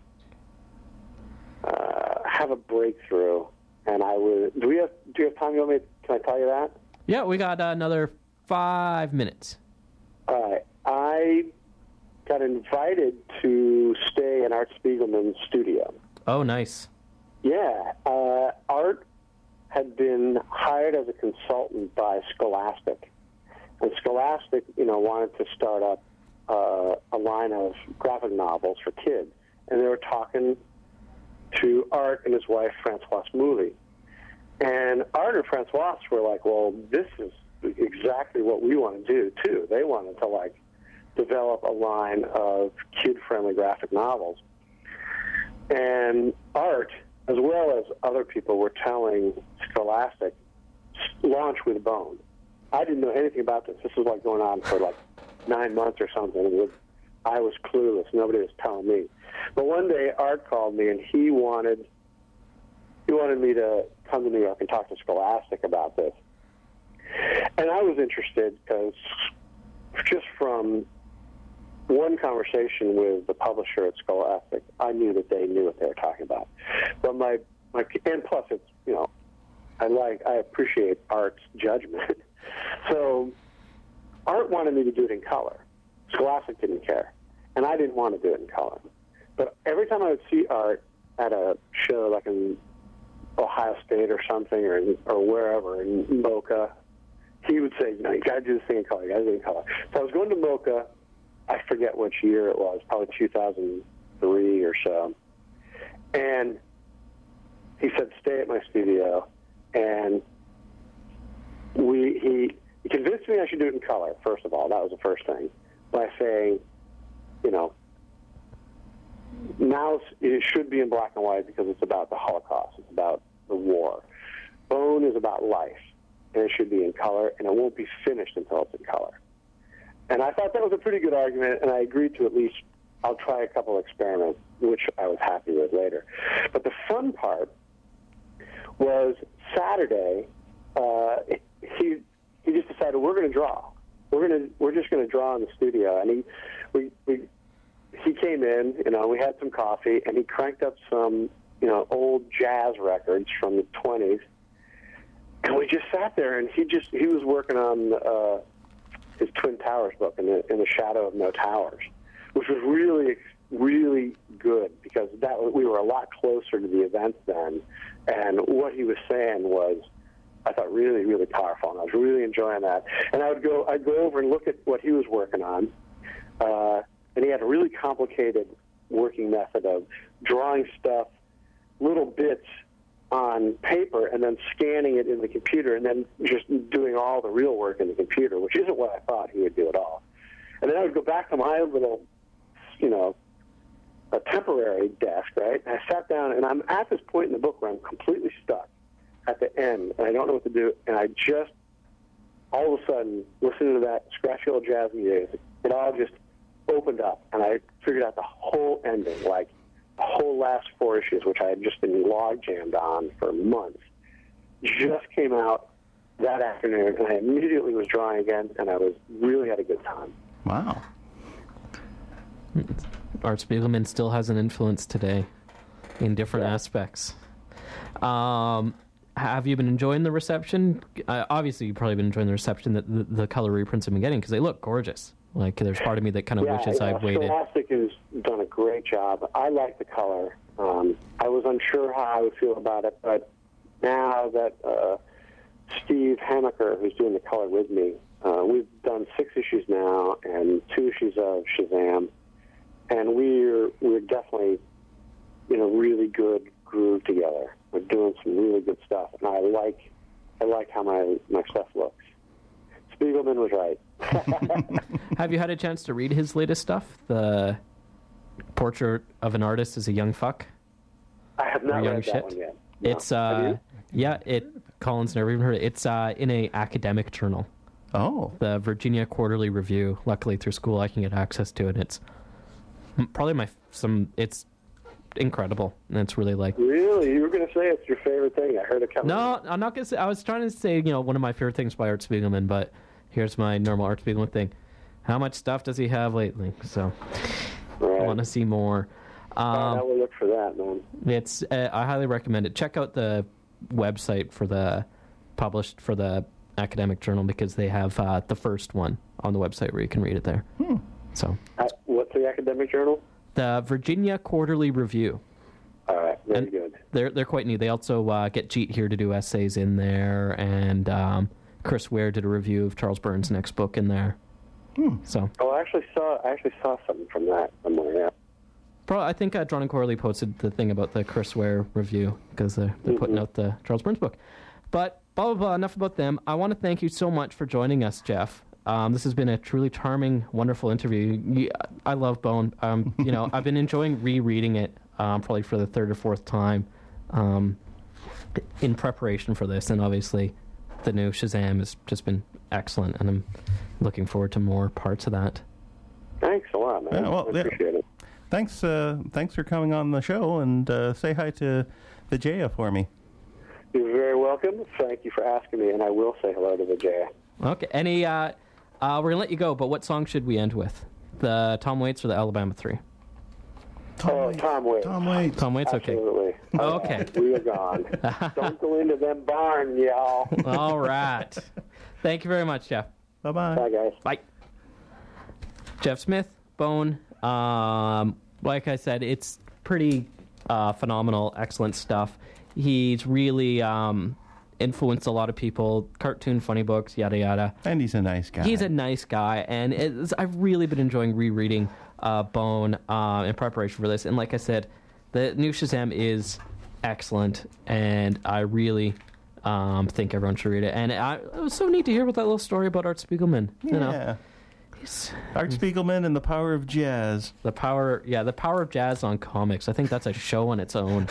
Speaker 3: have a breakthrough, and do you have time? Can I tell you that?
Speaker 2: Yeah, we got another 5 minutes.
Speaker 3: All right. I got invited to stay in Art Spiegelman's studio.
Speaker 2: Oh, nice.
Speaker 3: Yeah. Art had been hired as a consultant by Scholastic. And Scholastic, wanted to start up a line of graphic novels for kids. And they were talking to Art and his wife, Francoise Mouly. And Art and Francoise were like, well, this is exactly what we want to do, too. They wanted to, develop a line of kid-friendly graphic novels. And Art, as well as other people, were telling Scholastic, launch with Bone. I didn't know anything about this. This was, going on for, 9 months or something. I was clueless. Nobody was telling me. But one day, Art called me, and he wanted me to come to New York and talk to Scholastic about this. And I was interested because just from one conversation with the publisher at Scholastic, I knew that they knew what they were talking about. But and plus it's, I appreciate Art's judgment. So Art wanted me to do it in color. Scholastic didn't care. And I didn't want to do it in color. But every time I would see Art at a show like in Ohio State or something, or wherever, in Mocha, he would say, you got to do this thing in color, you got to do it in color. So I was going to Mocha, I forget which year it was, probably 2003 or so. And he said, stay at my studio. And he convinced me I should do it in color, first of all. That was the first thing. By saying, now it should be in black and white because it's about the Holocaust. It's about the war. Bone is about life, and it should be in color, and it won't be finished until it's in color. And I thought that was a pretty good argument, and I agreed to at least, I'll try a couple experiments, which I was happy with later. But the fun part was Saturday, he just decided we're going to draw. We're just going to draw in the studio, and he came in, we had some coffee, and he cranked up some, old jazz records from the 20s, and we just sat there, and he was working on his Twin Towers book, in the Shadow of No Towers, which was really, really good because we were a lot closer to the events then, and what he was saying was, I thought, really, really powerful, and I was really enjoying that. And I'd go over and look at what he was working on, and he had a really complicated working method of drawing stuff, little bits on paper, and then scanning it in the computer, and then just doing all the real work in the computer, which isn't what I thought he would do at all. And then I would go back to my little, a temporary desk, right? And I sat down, and I'm at this point in the book where I'm completely stuck at the end, and I don't know what to do, and I just, all of a sudden, listening to that scratchy old jazz music, it all just opened up, and I figured out the whole ending, the whole last 4 issues, which I had just been log jammed on for months, just came out that afternoon, and I immediately was drawing again, and I really had a good time.
Speaker 4: Wow.
Speaker 2: Art Spiegelman still has an influence today in different aspects. Have you been enjoying the reception? Obviously, you've probably been enjoying the reception that the color reprints have been getting because they look gorgeous. There's part of me that kind of wishes I'd waited.
Speaker 3: Scholastic has done a great job. I like the color. I was unsure how I would feel about it, but now that Steve Hamaker, who's doing the color with me, we've done 6 issues now and 2 issues of Shazam, and we're definitely in a really good groove together. We're doing some really good stuff, and I like how my stuff looks. Spiegelman was right.
Speaker 2: Have you had a chance to read his latest stuff? The Portrait of an Artist as a Young Fuck?
Speaker 3: I have not read that one yet. No.
Speaker 2: It's Colin's never even heard it. It's in a academic journal.
Speaker 4: Oh.
Speaker 2: The Virginia Quarterly Review. Luckily through school I can get access to it. It's probably it's incredible, and it's really like...
Speaker 3: Really? You were going to say it's your favorite thing. I heard it coming.
Speaker 2: No, I'm not going to say... I was trying to say, one of my favorite things by Art Spiegelman, but here's my normal Art Spiegelman thing. How much stuff does he have lately? So,
Speaker 3: right.
Speaker 2: I want to see more.
Speaker 3: I will look for that, man.
Speaker 2: It's I highly recommend it. Check out the website for the academic journal, because they have the first one on the website where you can read it there. So,
Speaker 3: what's the academic journal?
Speaker 2: The Virginia Quarterly Review.
Speaker 3: All right, very good.
Speaker 2: They're quite neat. They also get Jeet here to do essays in there, and Chris Ware did a review of Charles Burns' next book in there. So.
Speaker 3: Oh, I actually saw something from that somewhere. Yeah.
Speaker 2: I think John and Corley posted the thing about the Chris Ware review, because they're putting out the Charles Burns book. But blah, blah, blah, enough about them. I want to thank you so much for joining us, Jeff. This has been a truly charming, wonderful interview. I love Bone. I've been enjoying rereading it probably for the third or fourth time in preparation for this. And obviously the new Shazam has just been excellent, and I'm looking forward to more parts of that.
Speaker 3: Thanks a lot, man. I appreciate it.
Speaker 4: Thanks for coming on the show, and say hi to Vijaya for me.
Speaker 3: You're very welcome. Thank you for asking me, and I will say hello to Vijaya.
Speaker 2: Okay. We're going to let you go, but what song should we end with? The Tom Waits or the Alabama 3?
Speaker 3: Tom Waits.
Speaker 2: Tom Waits, okay.
Speaker 3: Absolutely.
Speaker 2: Okay.
Speaker 3: We are gone. Don't go into them barn, y'all.
Speaker 2: All right. Thank you very much, Jeff.
Speaker 4: Bye-bye.
Speaker 3: Bye, guys.
Speaker 2: Bye. Jeff Smith, Bone. Like I said, it's pretty phenomenal, excellent stuff. He's really influenced a lot of people, cartoon, funny books, yada, yada.
Speaker 4: And he's a nice guy.
Speaker 2: He's a nice guy, and I've really been enjoying rereading Bone in preparation for this. And like I said, the new Shazam is excellent, and I really think everyone should read it. And it was so neat to hear about that little story about Art Spiegelman.
Speaker 4: Yeah. Art Spiegelman and the Power of Jazz.
Speaker 2: The power of jazz on comics. I think that's a show on its own.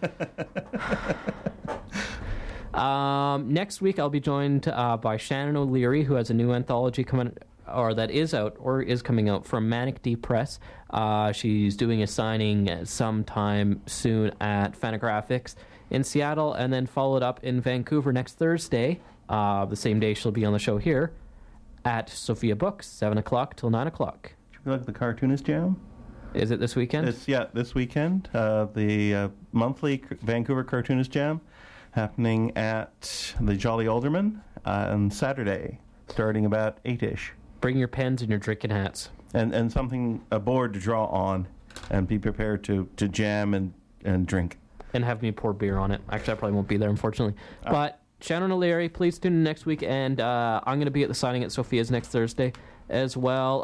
Speaker 2: Next week, I'll be joined by Shannon O'Leary, who has a new anthology that is out or is coming out from Manic Deep Press. She's doing a signing sometime soon at Fantagraphics in Seattle, and then followed up in Vancouver next Thursday. The same day she'll be on the show here at Sophia Books, 7 o'clock till 9 o'clock.
Speaker 4: Should we look at the Cartoonist Jam?
Speaker 2: Is it this weekend?
Speaker 4: This weekend. The monthly Vancouver Cartoonist Jam happening at the Jolly Alderman on Saturday, starting about 8-ish.
Speaker 2: Bring your pens and your drinking hats.
Speaker 4: And a board to draw on, and be prepared to jam and drink.
Speaker 2: And have me pour beer on it. Actually, I probably won't be there, unfortunately. But Shannon O'Leary, please tune in next week, and I'm going to be at the signing at Sophia's next Thursday as well.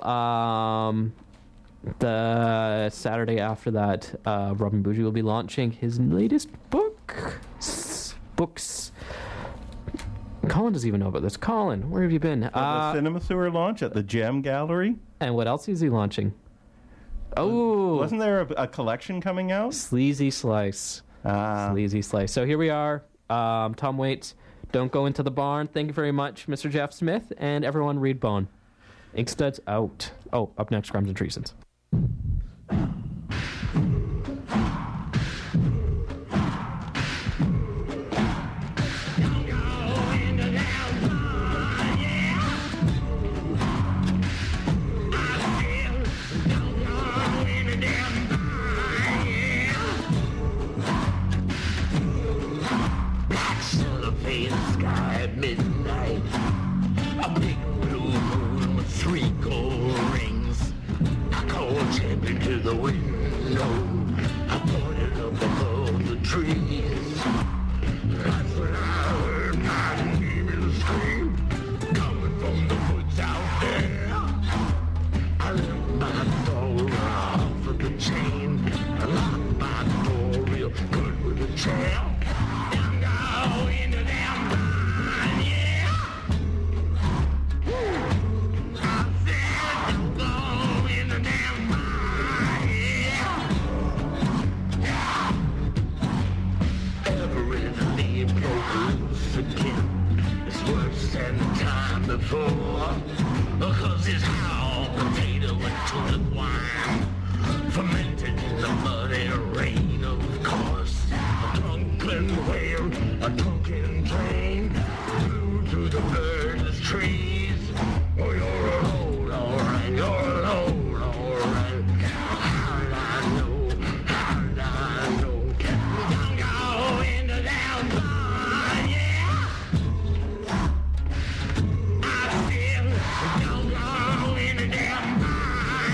Speaker 2: The Saturday after that, Robin Bougie will be launching his latest books. Colin doesn't even know about this. Colin, where have you been?
Speaker 4: The Cinema Sewer launch at the Gem Gallery.
Speaker 2: And what else is he launching? Oh,
Speaker 4: wasn't there a collection coming out?
Speaker 2: Sleazy Slice. Sleazy Slice. So here we are. Tom Waits, Don't Go Into the Barn. Thank you very much, Mr. Jeff Smith, and everyone read Bone. Inkstuds out. Oh, up next, Crimes and Treasons.
Speaker 6: Sky at midnight, a big blue moon with 3 gold rings. I call scattered in the muddy rain, of course. A drunken whale, a drunken train, flew through the birdless trees. Oh, you're a load, all right, you're a load, all right. How'd I know, how'd I know? Don't go into that bar, yeah. I feel, don't go into that bar,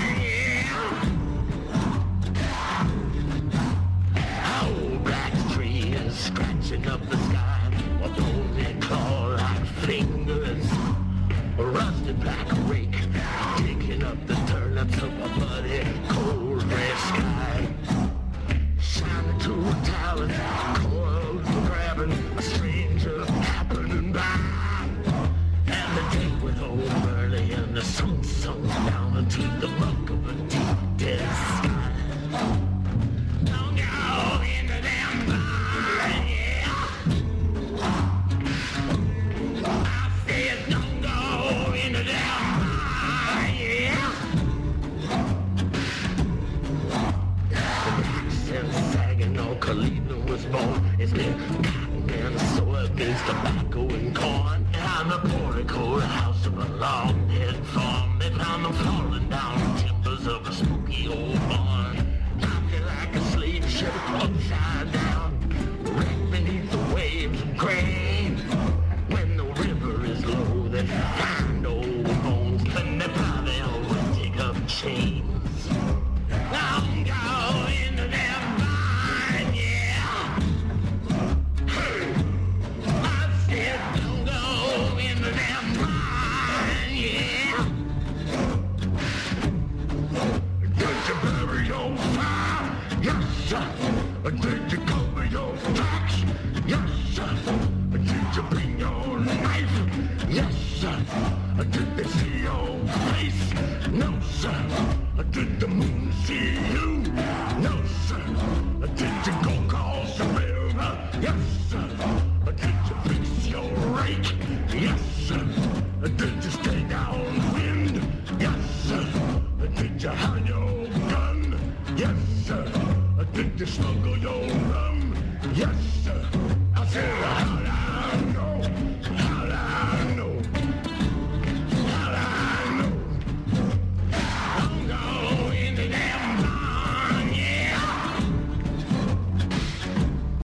Speaker 6: yeah. Old black tree is scratching up the sky, a bony claw-like fingers. A rusted black rake, digging up the turnips of a muddy, cold red sky. Shining two talons, coils grabbing a stranger happening by. And the day went home early and the sun sunk down into the muck of a deep, dead sky. Don't go into them barn, yeah. I said don't go into them barn, yeah. And sagging on Cleveland was born. It's been cotton and soybeans, tobacco and corn. And the portico house of a long dead farm. They found them falling down timbers of a spooky old barn. Knocking like a slave ship upside down, wrecked beneath the waves of grain. When the river is low, they find old bones, and they probably always dig up chains. Don't go into them barn, yeah. Hey, I said don't go into them barn, yeah. Did you bury your fire? Yes, sir. Did you cover your tracks? Yes, sir. Did you bring your knife? Yes, sir. Did they see your face? No, sir. Did the moon see you? No, sir. Did you go cross the river? Yes, sir. Did you fix your rake? Yes, sir. Did you stay downwind? Yes, sir. Did you hide your gun? Yes, sir. Did you smuggle your rum? Yes,